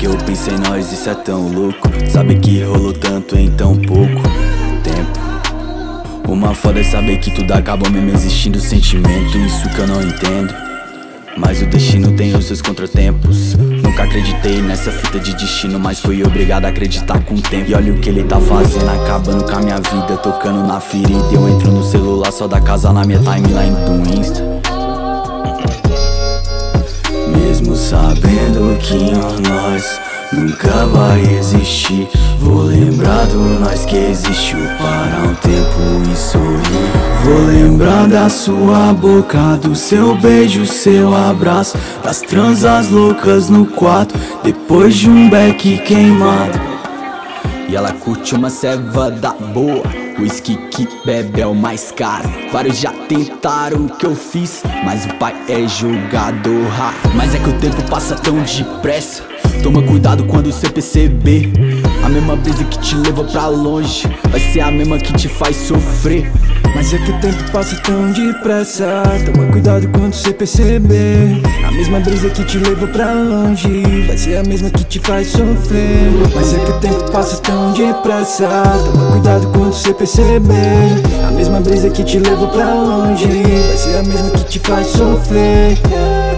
que eu pensei, nós, isso é tão louco. Saber que rolou tanto em tão pouco tempo. Uma foda é saber que tudo acabou mesmo existindo sentimento. Isso que eu não entendo, mas o destino tem os seus contratempos. Nunca acreditei nessa fita de destino, mas fui obrigado a acreditar com o tempo. E olha o que ele tá fazendo, acabando com a minha vida, tocando na ferida. Eu entro no celular só da casa na minha timeline do Insta. Mesmo sabendo que nós nunca vai existir, vou lembrar do nós que existiu, parar um tempo e sorrir. Vou lembrar da sua boca, do seu beijo, seu abraço, das transas loucas no quarto, depois de um beck queimado. E ela curte uma cevada boa, whisky que bebe é o mais caro. Vários já tentaram o que eu fiz, mas o pai é jogador raro. Mas é que o tempo passa tão depressa, toma cuidado quando cê perceber. A mesma brisa que te leva pra longe vai ser a mesma que te faz sofrer. Mas é que o tempo passa tão depressa, toma cuidado quando cê perceber. A mesma brisa que te leva pra longe vai ser a mesma que te faz sofrer. Mas é que o tempo passa tão depressa, toma cuidado quando cê perceber. A mesma brisa que te leva pra longe vai ser a mesma que te faz sofrer.